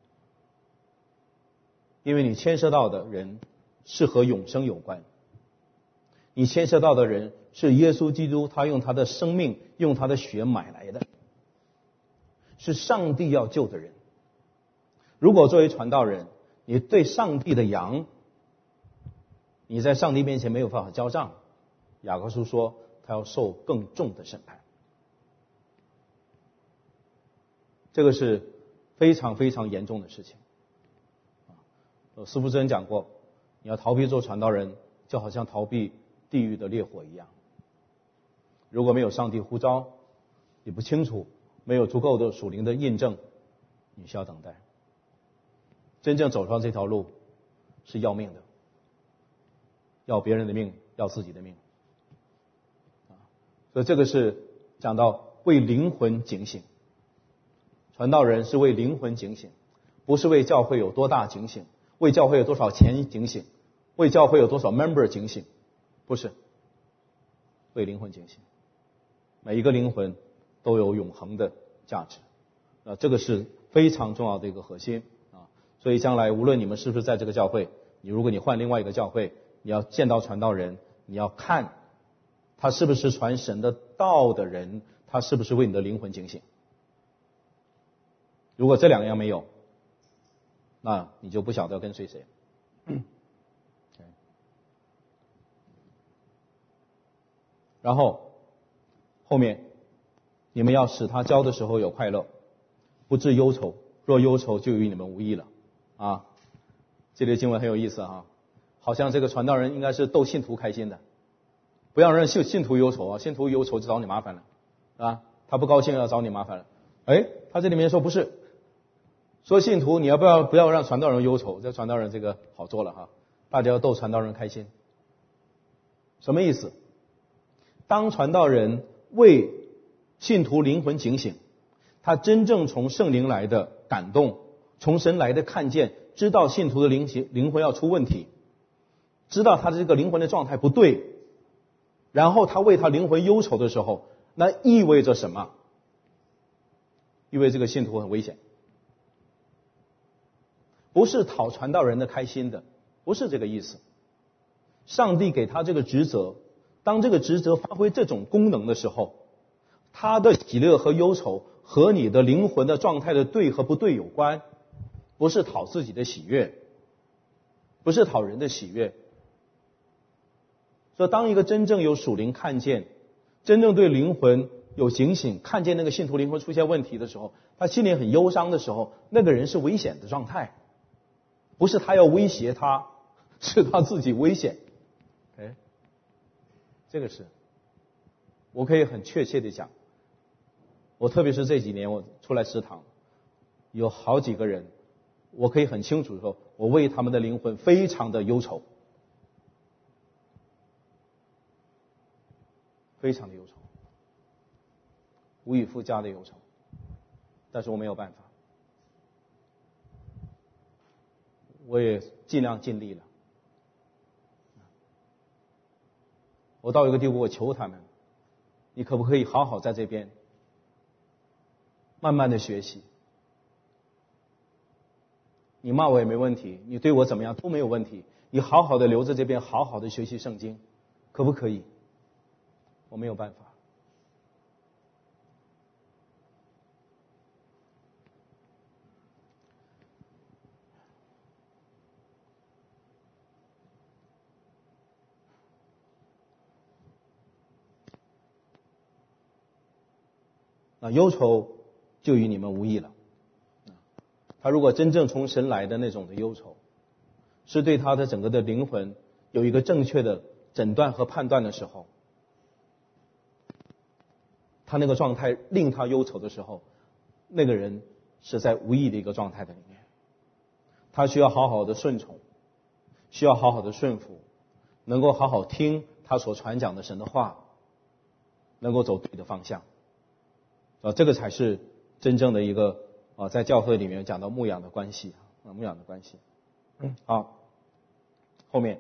因为你牵涉到的人是和永生有关，你牵涉到的人是耶稣基督，他用他的生命用他的血买来的，是上帝要救的人。如果作为传道人，你对上帝的羊，你在上帝面前没有办法交账，雅各书说他要受更重的审判。这个是非常非常严重的事情。司布真讲过，你要逃避做传道人，就好像逃避地狱的烈火一样。如果没有上帝呼召，你不清楚，没有足够的属灵的印证，你需要等待。真正走上这条路是要命的，要别人的命，要自己的命。所以这个是讲到为灵魂警醒。传道人是为灵魂警醒，不是为教会有多大警醒，为教会有多少钱警醒，为教会有多少 member 警醒，不是，为灵魂警醒。每一个灵魂都有永恒的价值，这个是非常重要的一个核心啊。所以将来无论你们是不是在这个教会，如果你换另外一个教会，你要见到传道人，你要看他是不是传神的道的人，他是不是为你的灵魂警醒。如果这两样没有，那你就不晓得要跟随谁。然后后面你们要使他教的时候有快乐，不致忧愁，若忧愁就与你们无益了啊。这里的经文很有意思啊，好像这个传道人应该是逗信徒开心的，不要让信徒忧愁啊，信徒忧愁就找你麻烦了啊，他不高兴要找你麻烦了。他这里面说不是，说信徒你要不要让传道人忧愁，这传道人这个好做了哈，大家要逗传道人开心。什么意思？当传道人为信徒灵魂警醒，他真正从圣灵来的感动，从神来的看见，知道信徒的灵魂要出问题，知道他的这个灵魂的状态不对，然后他为他灵魂忧愁的时候，那意味着什么？意味着这个信徒很危险，不是讨传道人的开心的，不是这个意思。上帝给他这个职责，当这个职责发挥这种功能的时候，他的喜乐和忧愁和你的灵魂的状态的对和不对有关，不是讨自己的喜悦，不是讨人的喜悦。 所以当一个真正有属灵看见，真正对灵魂有警醒，看见那个信徒灵魂出现问题的时候，他心里很忧伤的时候，那个人是危险的状态，不是他要威胁他，是他自己危险。这个是我可以很确切的讲，我特别是这几年我出来食堂，有好几个人，我可以很清楚的说，我为他们的灵魂非常的忧愁，非常的忧愁，无以复加的忧愁，但是我没有办法，我也尽量尽力了。我到一个地步，我求他们，你可不可以好好在这边慢慢的学习，你骂我也没问题，你对我怎么样都没有问题，你好好的留在这边，好好的学习圣经，可不可以？我没有办法。那忧愁就与你们无异了。他如果真正从神来的那种的忧愁，是对他的整个的灵魂有一个正确的诊断和判断的时候，他那个状态令他忧愁的时候，那个人是在无益的一个状态的里面，他需要好好的顺从，需要好好的顺服，能够好好听他所传讲的神的话，能够走对的方向。这个才是真正的一个在教会里面讲到牧养的关系牧养的关系。好，后面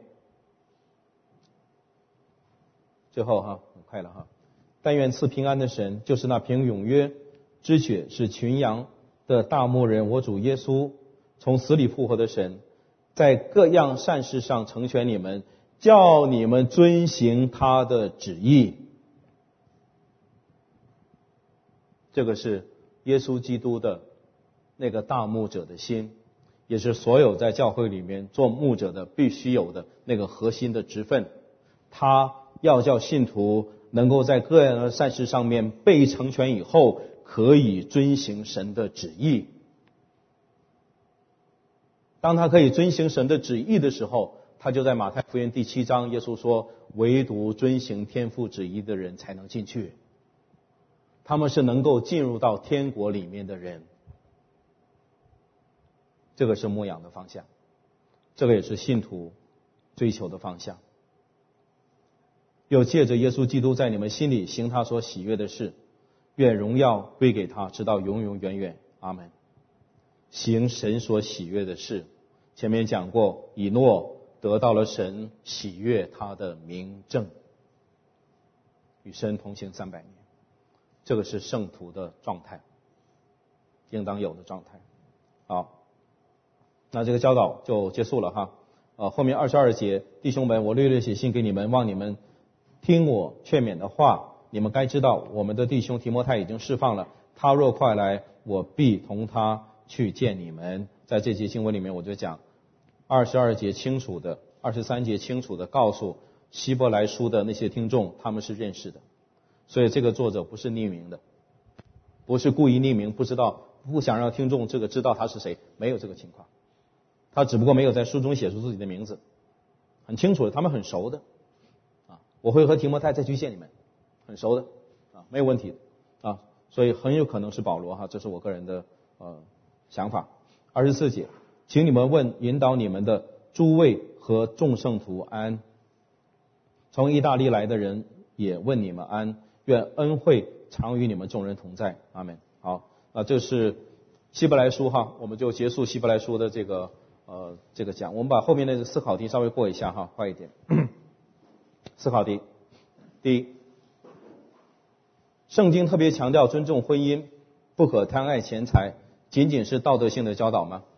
最后很快了但愿赐平安的神，就是那凭永约之血使群羊的大牧人我主耶稣从死里复活的神，在各样善事上成全你们，叫你们遵行他的旨意。这个是耶稣基督的那个大牧者的心，也是所有在教会里面做牧者的必须有的那个核心的职分。他要叫信徒能够在各样的善事上面被成全以后，可以遵行神的旨意。当他可以遵行神的旨意的时候，他就在马太福音第7章，耶稣说，唯独遵行天父旨意的人才能进去，他们是能够进入到天国里面的人。这个是牧养的方向，这个也是信徒追求的方向。又借着耶稣基督在你们心里行他所喜悦的事，愿荣耀归给他，直到永永远远。阿们。行神所喜悦的事，前面讲过，以诺得到了神喜悦他的明证，与神同行300年。这个是圣徒的状态，应当有的状态。好，那这个教导就结束了后面22节，弟兄们，我略略写信给你们，望你们听我劝勉的话。你们该知道，我们的弟兄提摩太已经释放了，他若快来，我必同他去见你们。在这节经文里面，我就讲22节清楚的，23节清楚的告诉希伯来书的那些听众，他们是认识的。所以这个作者不是匿名的，不是故意匿名，不想让听众知道他是谁，没有这个情况。他只不过没有在书中写出自己的名字，很清楚的，他们很熟的我会和提摩太再去见你们，很熟的没有问题的所以很有可能是保罗这是我个人的想法。24节，请你们问引导你们的诸位和众圣徒安。从意大利来的人也问你们安，愿恩惠常与你们众人同在。阿们。好，这是希伯来书我们就结束希伯来书的这个讲。我们把后面的思考题稍微过一下快一点。思考题，第一，圣经特别强调尊重婚姻，不可贪爱钱财，仅仅是道德性的教导吗？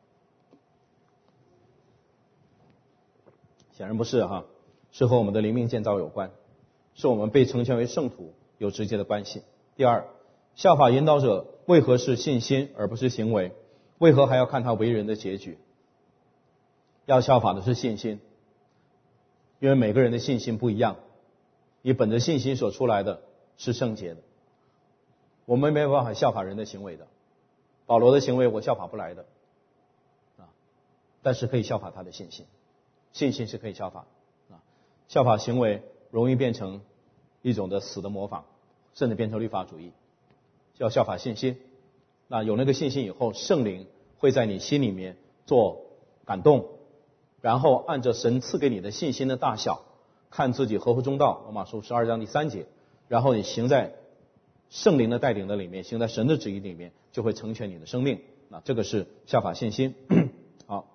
显然不是是和我们的灵命建造有关，是我们被成全为圣徒有直接的关系。第二，效法引导者为何是信心而不是行为？为何还要看他为人的结局？要效法的是信心。 因为每个人的信心不一样，你本着信心所出来的是圣洁的。我们没有办法效法人的行为的，保罗的行为我效法不来的但是可以效法他的信心，信心是可以效法效法行为容易变成一种的死的模仿，甚至变成律法主义。要效法信心，那有那个信心以后，圣灵会在你心里面做感动，然后按照神赐给你的信心的大小，看自己合乎中道，罗马书12章第3节，然后你行在圣灵的带领的里面，行在神的旨意里面，就会成全你的生命。那这个是效法信心。好，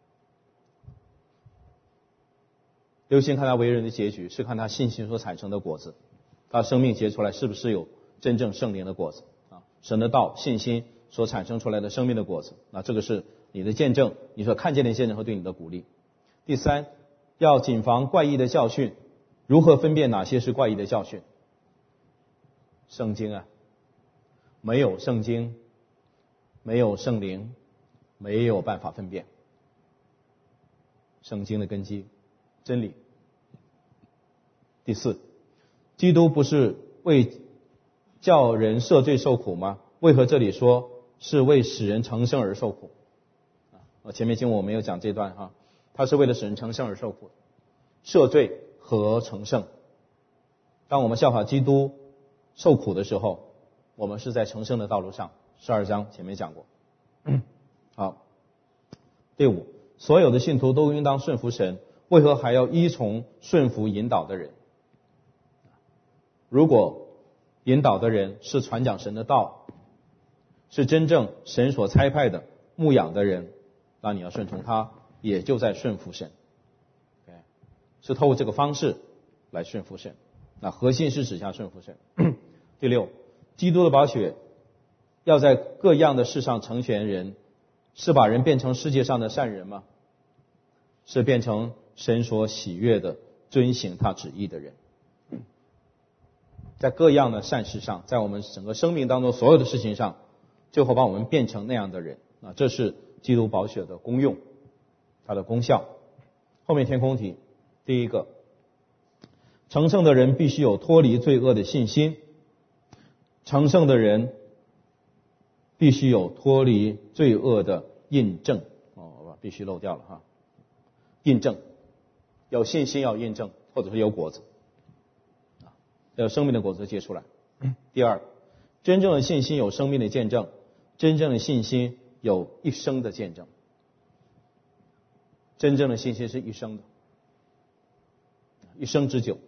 留心看他为人的结局，是看他信心所产生的果子，他生命结出来是不是有真正圣灵的果子神的道、信心所产生出来的生命的果子。那这个是你的见证，你所看见的见证和对你的鼓励。第三，要谨防怪异的教训。如何分辨哪些是怪异的教训？圣经没有圣经，没有圣灵，没有办法分辨。圣经的根基，真理。第四，基督不是为叫人赦罪受苦吗？为何这里说是为使人成圣而受苦？前面经文我没有讲这段他是为了使人成圣而受苦，赦罪和成圣。当我们效法基督受苦的时候，我们是在成圣的道路上。12章前面讲过。好，第五，所有的信徒都应当顺服神，为何还要依从顺服引导的人？如果引导的人是传讲神的道，是真正神所差派的牧养的人，那你要顺从他，也就在顺服神。是透过这个方式来顺服神。那核心是指向顺服神。第六，基督的宝血要在各样的事上成全人，是把人变成世界上的善人吗？是变成神所喜悦的遵行他旨意的人。在各样的善事上，在我们整个生命当中所有的事情上，就会把我们变成那样的人。这是基督宝血的功用，它的功效。后面填空题，第一个，成圣的人必须有脱离罪恶的信心。成圣的人必须有脱离罪恶的印证。必须漏掉了印证，有信心要印证，或者是有果子，要有生命的果子结出来。第二，真正的信心有生命的见证，真正的信心有一生的见证。真正的信心是一生的，一生之久。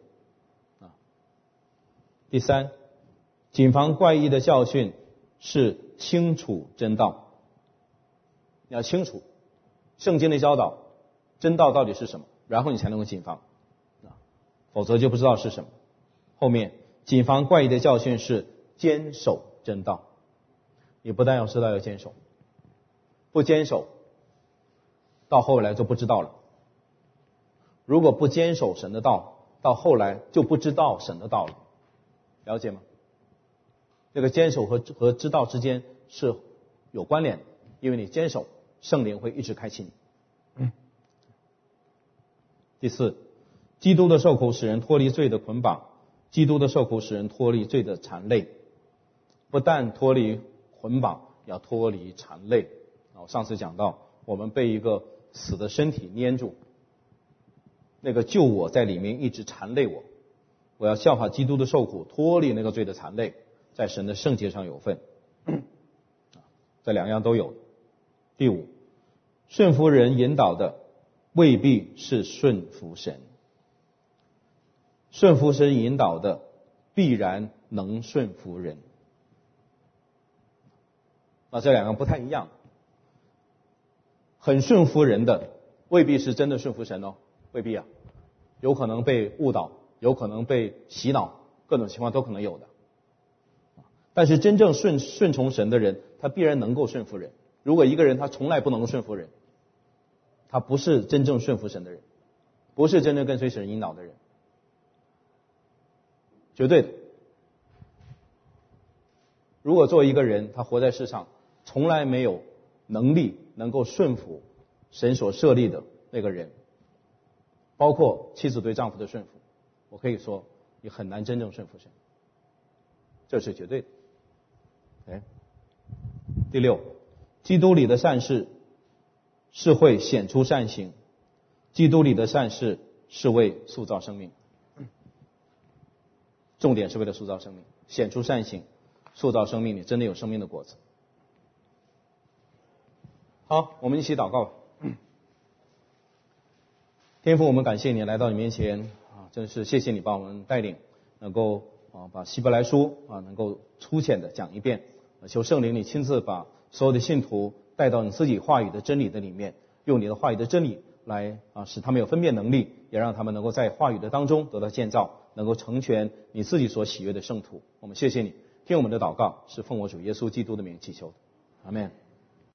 第三，谨防怪异的教训，是清楚真道。你要清楚圣经的教导，真道到底是什么，然后你才能够谨防，否则就不知道是什么。后面谨防怪异的教训是坚守真道。你不但要知道要坚守，不坚守到后来就不知道了。如果不坚守神的道，到后来就不知道神的道了。了解吗？这个坚守和知道之间是有关联的，因为你坚守，圣灵会一直开启你。第四，基督的受苦使人脱离罪的捆绑，基督的受苦使人脱离罪的缠累。不但脱离捆绑，要脱离缠累。我上次讲到，我们被一个死的身体粘住，那个旧我在里面一直缠累我，我要效法基督的受苦，脱离那个罪的缠累，在神的圣洁上有份。这两样都有。第五，顺服人引导的未必是顺服神，顺服神引导的必然能顺服人。这两个不太一样。很顺服人的未必是真的顺服神未必有可能被误导，有可能被洗脑，各种情况都可能有的。但是真正顺从神的人，他必然能够顺服人。如果一个人他从来不能够顺服人，他不是真正顺服神的人，不是真正跟随神引导的人，绝对的。如果作为一个人，他活在世上，从来没有能力能够顺服神所设立的那个人， 包括妻子对丈夫的顺服，我可以说你很难真正顺服神，这是绝对的。第六，基督里的善事是会显出善行，基督里的善事是为塑造生命，重点是为了塑造生命，显出善行，塑造生命，你真的有生命的果子。好，我们一起祷告吧。天父，我们感谢你来到你面前真是谢谢你帮我们带领，能够把希伯来书能够粗浅的讲一遍，求圣灵你亲自把所有的信徒带到你自己话语的真理的里面，用你的话语的真理来使他们有分辨能力，也让他们能够在话语的当中得到建造，能够成全你自己所喜悦的圣徒。我们谢谢你，听我们的祷告是奉我主耶稣基督的名祈求的，阿们。